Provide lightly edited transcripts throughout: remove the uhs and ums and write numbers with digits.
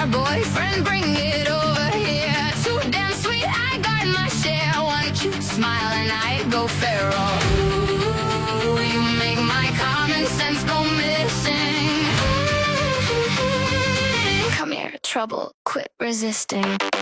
my boyfriend, bring it over here. Too damn sweet, I got my share. One cute smile and I go feral. Ooh, you make my common sense go missing. Come here, trouble, quit resisting.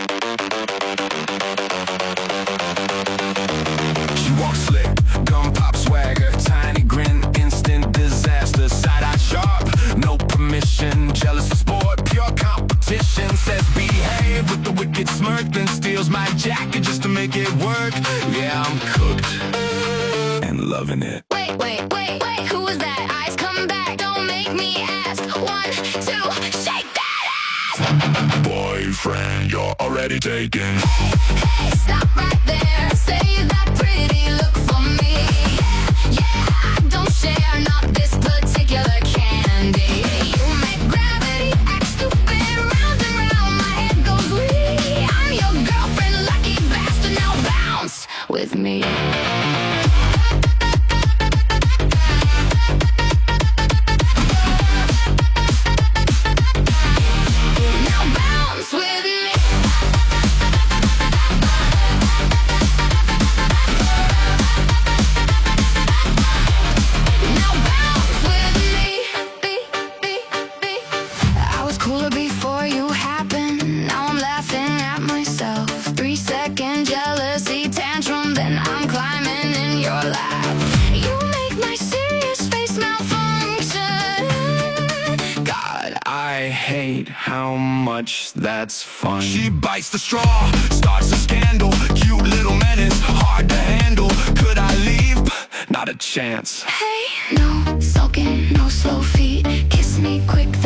She walks slick, gun pop swagger, tiny grin, instant disaster, side-eye sharp, no permission, jealous of sport, pure competition, says behave with the wicked smirk, then steals my jacket just to make it work. Yeah, I'm cooked and loving it. Wait, who was that? Eyes come back, don't make me ask. 1, 2, shake that ass! Boyfriend, you're already taken. Hey, stop right there, say that pretty look for me. Yeah, don't share, not this particular candy. You make gravity act stupid, round and round my head goes wee. I'm your girlfriend, lucky bastard, now bounce with me. Cooler before you happened. Now I'm laughing at myself. 3-second jealousy tantrum, then I'm climbing in your lap. You make my serious face malfunction. God, I hate how much that's fun. She bites the straw, starts a scandal, cute little menace, hard to handle. Could I leave? Not a chance. Hey, no sulking, no slow feet. Kiss me quick.